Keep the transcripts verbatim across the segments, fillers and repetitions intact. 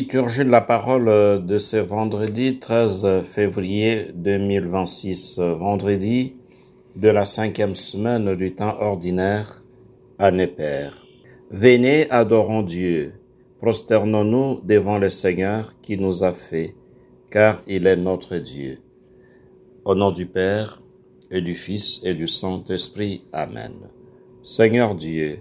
Liturgie de la parole de ce vendredi treize février deux mille vingt-six, vendredi de la cinquième semaine du temps ordinaire, année paire. Venez, adorons Dieu, prosternons-nous devant le Seigneur qui nous a fait, car il est notre Dieu. Au nom du Père, et du Fils, et du Saint-Esprit. Amen. Seigneur Dieu,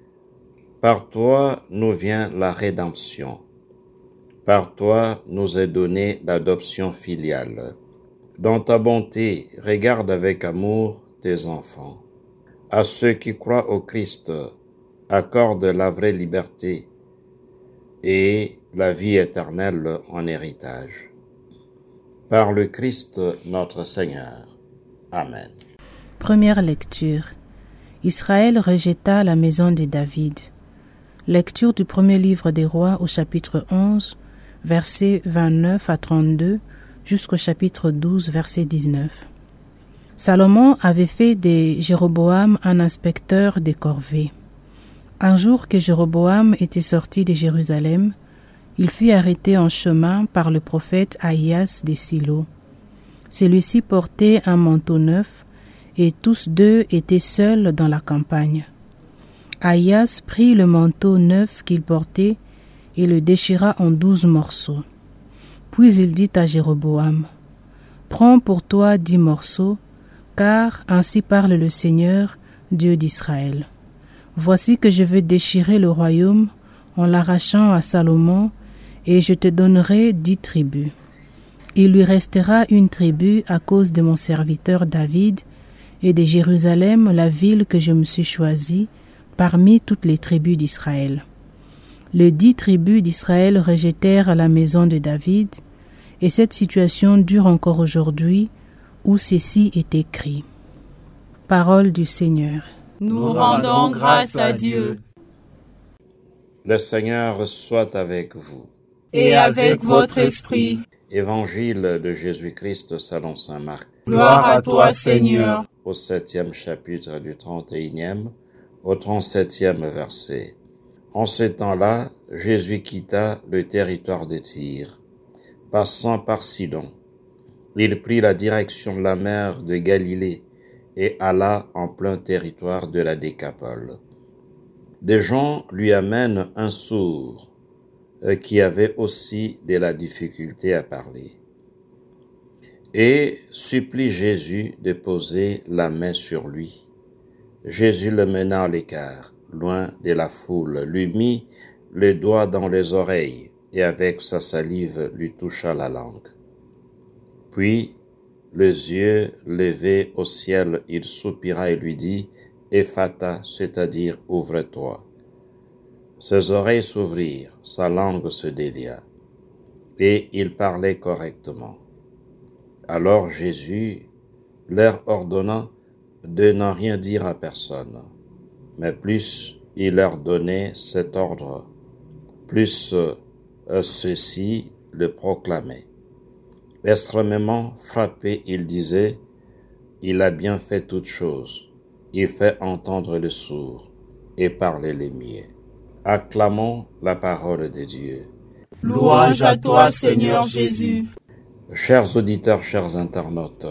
par toi nous vient la rédemption. Par toi nous est donnée l'adoption filiale. Dans ta bonté, regarde avec amour tes enfants. À ceux qui croient au Christ, accorde la vraie liberté et la vie éternelle en héritage. Par le Christ notre Seigneur. Amen. Première lecture. Israël rejeta la maison de David. Lecture du premier livre des rois au chapitre onze, versets vingt-neuf à trente-deux, jusqu'au chapitre douze, verset dix-neuf. Salomon avait fait de Jéroboam un inspecteur des corvées. Un jour que Jéroboam était sorti de Jérusalem, il fut arrêté en chemin par le prophète Ahias de Silo. Celui-ci portait un manteau neuf, et tous deux étaient seuls dans la campagne. Ahias prit le manteau neuf qu'il portait et le déchira en douze morceaux. Puis il dit à Jéroboam, « Prends pour toi dix morceaux, car ainsi parle le Seigneur, Dieu d'Israël. Voici que je veux déchirer le royaume en l'arrachant à Salomon, et je te donnerai dix tribus. Il lui restera une tribu à cause de mon serviteur David, et de Jérusalem, la ville que je me suis choisie, parmi toutes les tribus d'Israël. » Les dix tribus d'Israël rejetèrent la maison de David, et cette situation dure encore aujourd'hui, où ceci est écrit. Parole du Seigneur. Nous rendons grâce à Dieu. Le Seigneur soit avec vous. Et avec votre esprit. Évangile de Jésus-Christ selon saint Marc. Gloire à toi, Seigneur. Au septième chapitre du trente et unième, au trente-septième verset. En ce temps-là, Jésus quitta le territoire de Tyr, passant par Sidon. Il prit la direction de la mer de Galilée et alla en plein territoire de la Décapole. Des gens lui amènent un sourd qui avait aussi de la difficulté à parler et supplie Jésus de poser la main sur lui. Jésus le mena à l'écart, loin de la foule, lui mit le doigt dans les oreilles et avec sa salive lui toucha la langue. Puis, les yeux levés au ciel, il soupira et lui dit « Ephata », c'est-à-dire « ouvre-toi ». Ses oreilles s'ouvrirent, sa langue se délia, et il parlait correctement. Alors Jésus leur ordonna de n'en rien dire à personne. Mais plus il leur donnait cet ordre, plus euh, ceux-ci le proclamaient. Extrêmement frappé, il disait, « Il a bien fait toutes choses. Il fait entendre le sourd et parler les muets. » Acclamons la parole de Dieu. Louange à toi, Seigneur Jésus. Chers auditeurs, chers internautes,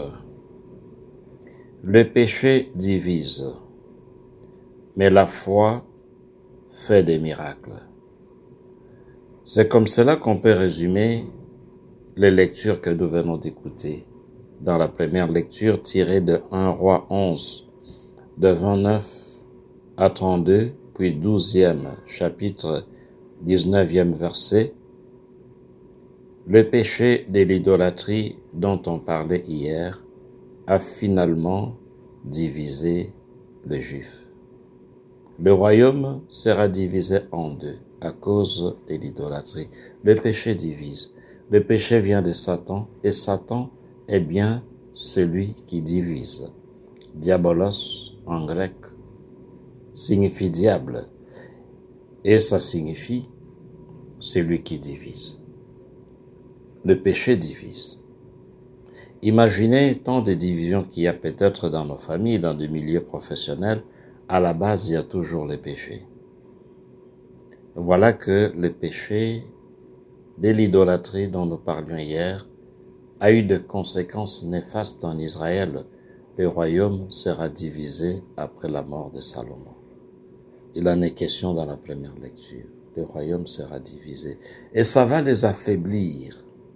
le péché divise, mais la foi fait des miracles. C'est comme cela qu'on peut résumer les lectures que nous venons d'écouter. Dans la première lecture tirée de un Roi onze, de vingt-neuf à trente-deux, puis douzième chapitre, dix-neuvième verset, le péché de l'idolâtrie dont on parlait hier a finalement divisé les Juifs. Le royaume sera divisé en deux à cause de l'idolâtrie. Le péché divise. Le péché vient de Satan et Satan est bien celui qui divise. Diabolos en grec signifie diable et ça signifie celui qui divise. Le péché divise. Imaginez tant de divisions qu'il y a peut-être dans nos familles, dans des milieux professionnels. À la base, il y a toujours le péché. Voilà que le péché de l'idolâtrie dont nous parlions hier a eu de conséquences néfastes en Israël. Le royaume sera divisé après la mort de Salomon. Il en est question dans la première lecture. Le royaume sera divisé et ça va les affaiblir.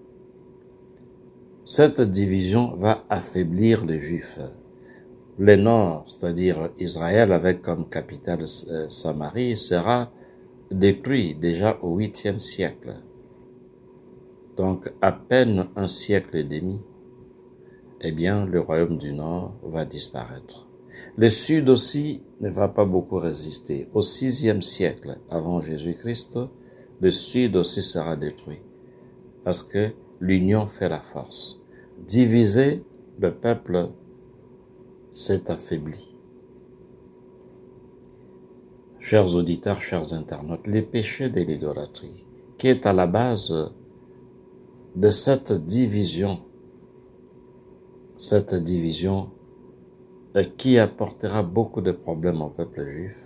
Cette division va affaiblir les Juifs. Le nord, c'est-à-dire Israël avec comme capitale euh, Samarie, sera détruit déjà au huitième siècle. Donc à peine un siècle et demi, eh bien le royaume du nord va disparaître. Le sud aussi ne va pas beaucoup résister. Au sixième siècle avant Jésus-Christ, le sud aussi sera détruit. Parce que l'union fait la force. Diviser, le peuple s'est affaibli. Chers auditeurs, chers internautes, les péchés de l'idolâtrie, qui est à la base de cette division, cette division qui apportera beaucoup de problèmes au peuple juif,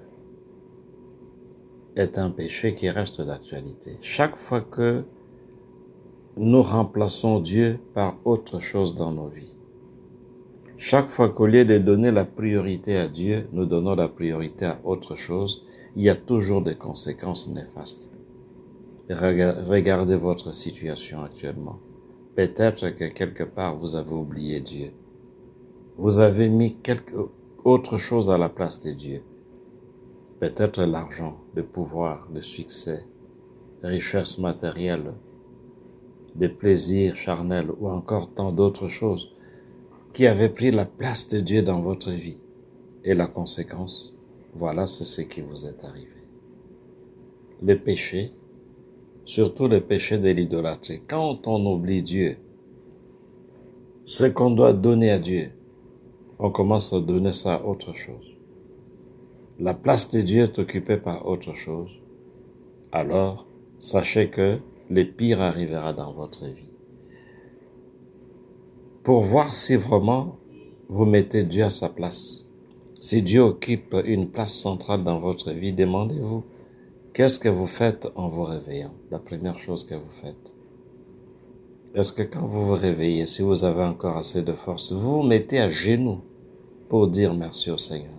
est un péché qui reste d'actualité. Chaque fois que nous remplaçons Dieu par autre chose dans nos vies, chaque fois qu'au lieu de donner la priorité à Dieu, nous donnons la priorité à autre chose, il y a toujours des conséquences néfastes. Regardez votre situation actuellement. Peut-être que quelque part vous avez oublié Dieu. Vous avez mis quelque autre chose à la place de Dieu. Peut-être l'argent, le pouvoir, le succès, richesse matérielle, des plaisirs charnels ou encore tant d'autres choses qui avaient pris la place de Dieu dans votre vie. Et la conséquence, voilà ce qui vous est arrivé. Le péché, surtout le péché de l'idolâtrie. Quand on oublie Dieu, ce qu'on doit donner à Dieu, on commence à donner ça à autre chose. La place de Dieu est occupée par autre chose. Alors, sachez que le pire arrivera dans votre vie. Pour voir si vraiment vous mettez Dieu à sa place, si Dieu occupe une place centrale dans votre vie, demandez-vous, qu'est-ce que vous faites en vous réveillant? La première chose que vous faites. Est-ce que quand vous vous réveillez, si vous avez encore assez de force, vous vous mettez à genoux pour dire merci au Seigneur?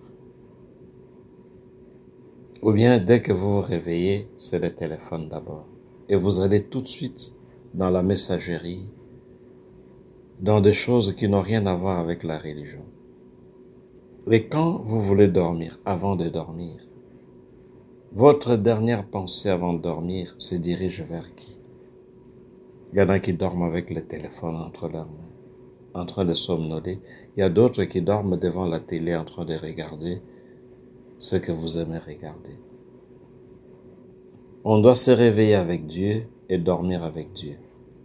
Ou bien dès que vous vous réveillez, c'est le téléphone d'abord. Et vous allez tout de suite dans la messagerie, dans des choses qui n'ont rien à voir avec la religion. Et quand vous voulez dormir, avant de dormir, votre dernière pensée avant de dormir se dirige vers qui? Il y en a qui dorment avec le téléphone entre leurs mains, en train de somnoler. Il y a d'autres qui dorment devant la télé en train de regarder ce que vous aimez regarder. On doit se réveiller avec Dieu et dormir avec Dieu.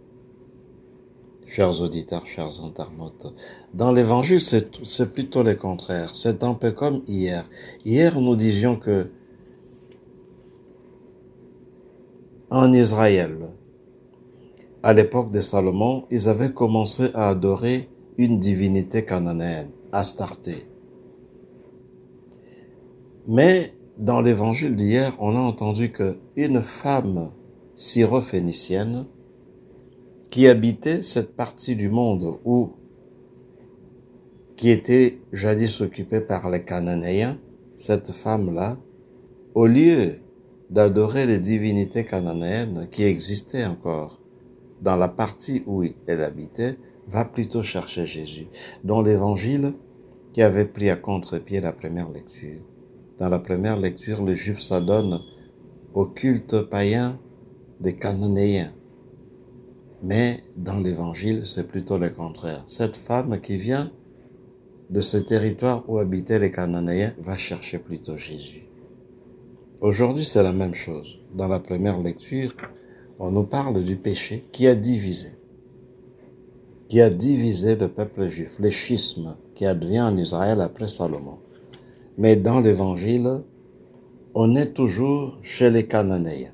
Chers auditeurs, chers internautes, dans l'évangile, c'est, c'est plutôt le contraire. C'est un peu comme hier. Hier, nous disions que en Israël, à l'époque de Salomon, ils avaient commencé à adorer une divinité cananéenne, Astarté. Mais dans l'évangile d'hier, on a entendu qu'une femme syro-phénicienne qui habitait cette partie du monde où, qui était jadis occupée par les Cananéens, cette femme-là, au lieu d'adorer les divinités cananéennes qui existaient encore dans la partie où elle habitait, va plutôt chercher Jésus. Dans l'évangile qui avait pris à contre-pied la première lecture. Dans la première lecture, les Juifs s'adonnent au culte païen des Cananéens. Mais dans l'évangile, c'est plutôt le contraire. Cette femme qui vient de ce territoire où habitaient les Cananéens va chercher plutôt Jésus. Aujourd'hui, c'est la même chose. Dans la première lecture, on nous parle du péché qui a divisé, qui a divisé le peuple juif, le schisme qui advient en Israël après Salomon. Mais dans l'évangile, on est toujours chez les Cananéens.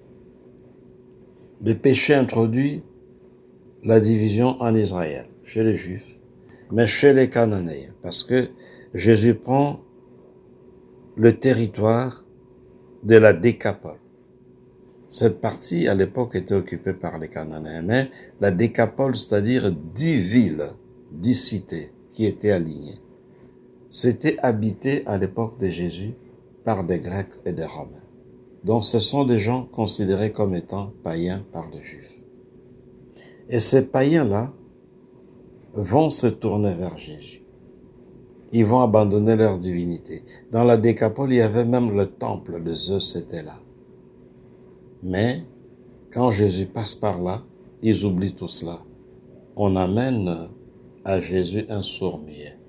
Le péché introduit la division en Israël, chez les Juifs, mais chez les Cananéens, parce que Jésus prend le territoire de la Décapole. Cette partie, à l'époque, était occupée par les Cananéens, mais la Décapole, c'est-à-dire dix villes, dix cités qui étaient alignées, c'était habité à l'époque de Jésus par des Grecs et des Romains. Donc ce sont des gens considérés comme étant païens par les Juifs. Et ces païens-là vont se tourner vers Jésus. Ils vont abandonner leur divinité. Dans la Décapole, il y avait même le temple de Zeus, c'était là. Mais quand Jésus passe par là, ils oublient tout cela. On amène à Jésus un sourd-muet.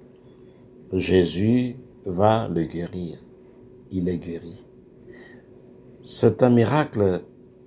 Jésus va le guérir. Il est guéri. C'est un miracle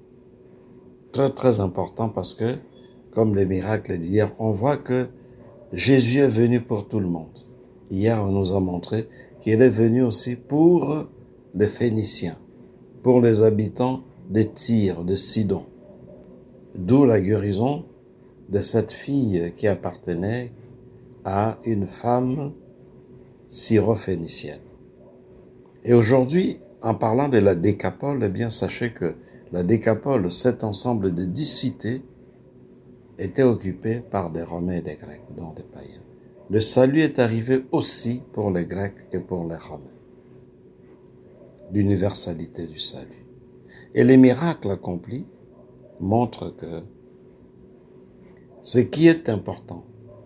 très très important parce que, comme les miracles d'hier, on voit que Jésus est venu pour tout le monde. Hier, on nous a montré qu'il est venu aussi pour les Phéniciens, pour les habitants de Tyr, de Sidon. D'où la guérison de cette fille qui appartenait à une femme syro-phénicienne. Et aujourd'hui, en parlant de la Décapole, eh bien, sachez que la Décapole, cet ensemble de dix cités, était occupé par des Romains et des Grecs, donc des païens. Le salut est arrivé aussi pour les Grecs et pour les Romains. L'universalité du salut. Et les miracles accomplis montrent que ce qui est important,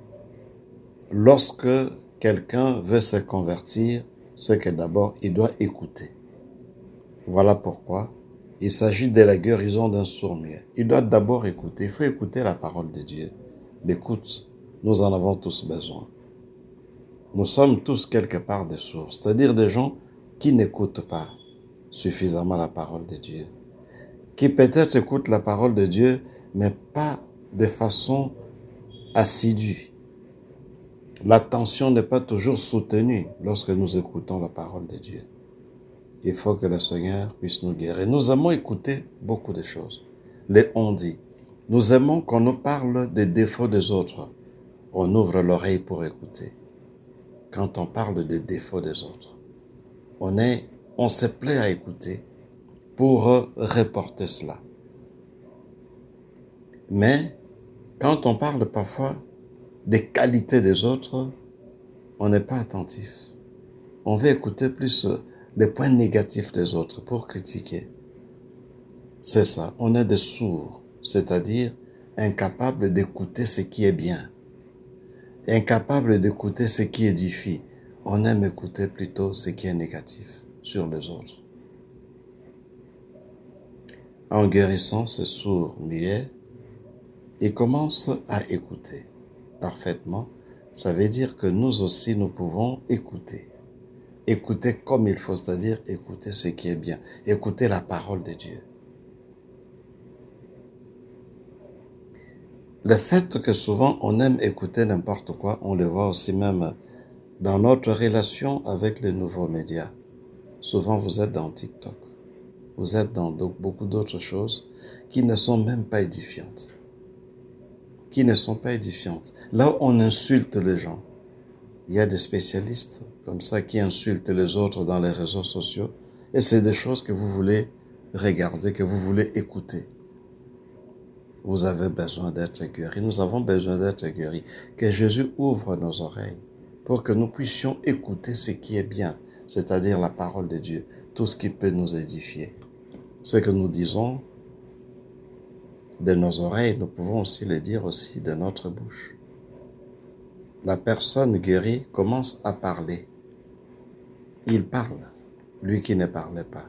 lorsque quelqu'un veut se convertir, c'est que d'abord, il doit écouter. Voilà pourquoi il s'agit de la guérison d'un sourd-muet. Il doit d'abord écouter. Il faut écouter la parole de Dieu. L'écoute, nous en avons tous besoin. Nous sommes tous quelque part des sourds, c'est-à-dire des gens qui n'écoutent pas suffisamment la parole de Dieu, qui peut-être écoutent la parole de Dieu, mais pas de façon assidue. L'attention n'est pas toujours soutenue lorsque nous écoutons la parole de Dieu. Il faut que le Seigneur puisse nous guérir. Nous aimons écouter beaucoup de choses. Les on-dit. Nous aimons qu'on nous parle des défauts des autres. On ouvre l'oreille pour écouter. Quand on parle des défauts des autres, on est, on se plaît à écouter pour reporter cela. Mais quand on parle parfois des qualités des autres, on n'est pas attentif. On veut écouter plus les points négatifs des autres pour critiquer. C'est ça, on est des sourds, c'est-à-dire incapables d'écouter ce qui est bien, incapables d'écouter ce qui édifie. On aime écouter plutôt ce qui est négatif sur les autres. En guérissant ce sourd muet, il commence à écouter parfaitement. Ça veut dire que nous aussi, nous pouvons écouter. Écouter comme il faut, c'est-à-dire écouter ce qui est bien. Écouter la parole de Dieu. Le fait que souvent on aime écouter n'importe quoi, on le voit aussi même dans notre relation avec les nouveaux médias. Souvent vous êtes dans TikTok, vous êtes dans beaucoup d'autres choses qui ne sont même pas édifiantes. Qui ne sont pas édifiantes. Là où on insulte les gens, il y a des spécialistes comme ça qui insultent les autres dans les réseaux sociaux et c'est des choses que vous voulez regarder, que vous voulez écouter. Vous avez besoin d'être guéris. Nous avons besoin d'être guéris. Que Jésus ouvre nos oreilles pour que nous puissions écouter ce qui est bien, c'est-à-dire la parole de Dieu, tout ce qui peut nous édifier. Ce que nous disons de nos oreilles, nous pouvons aussi le dire aussi de notre bouche. La personne guérie commence à parler. Il parle, lui qui ne parlait pas.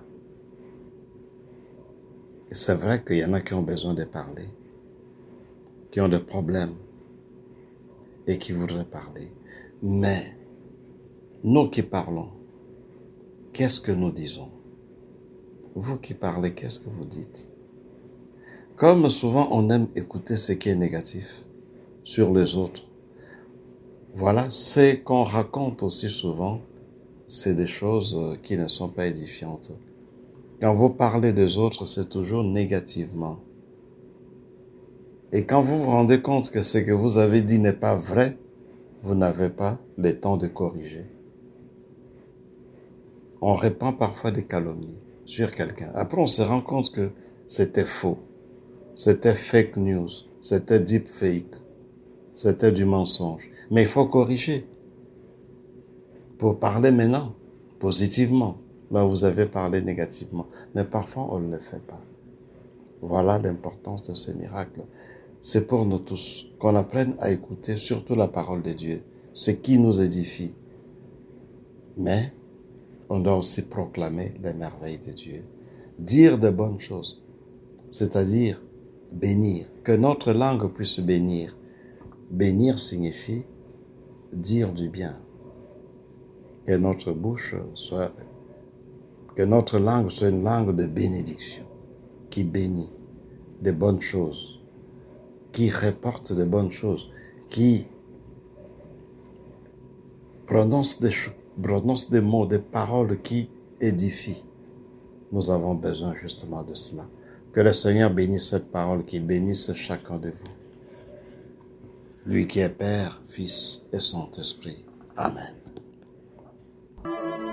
Et c'est vrai qu'il y en a qui ont besoin de parler, qui ont des problèmes et qui voudraient parler. Mais nous qui parlons, qu'est-ce que nous disons? Vous qui parlez, qu'est-ce que vous dites? Comme souvent on aime écouter ce qui est négatif sur les autres, voilà, ce qu'on raconte aussi souvent, c'est des choses qui ne sont pas édifiantes. Quand vous parlez des autres, c'est toujours négativement. Et quand vous vous rendez compte que ce que vous avez dit n'est pas vrai, vous n'avez pas le temps de corriger. On répand parfois des calomnies sur quelqu'un. Après, on se rend compte que c'était faux, c'était fake news, c'était deep fake, c'était du mensonge. Mais il faut corriger pour parler maintenant positivement. Là, vous avez parlé négativement, mais parfois on ne le fait pas. Voilà l'importance de ce miracle. C'est pour nous tous qu'on apprenne à écouter surtout la parole de Dieu, ce qui nous édifie. Mais on doit aussi proclamer les merveilles de Dieu, dire de bonnes choses, c'est-à-dire bénir, que notre langue puisse bénir. Bénir signifie dire du bien. Que notre bouche soit, que notre langue soit une langue de bénédiction, qui bénit de bonnes choses, qui reporte de bonnes choses, qui prononce des, prononce des mots, des paroles qui édifient. Nous avons besoin justement de cela. Que le Seigneur bénisse cette parole, qu'il bénisse chacun de vous. Lui qui est Père, Fils et Saint-Esprit. Amen.